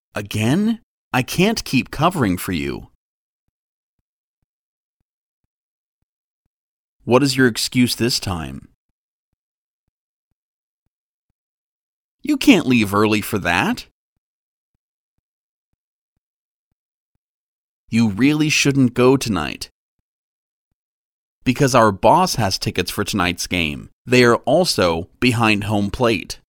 Again? I can't keep covering for you. What is your excuse this time? You can't leave early for that. You really shouldn't go tonight. Because our boss has tickets for tonight's game. They are also behind home plate.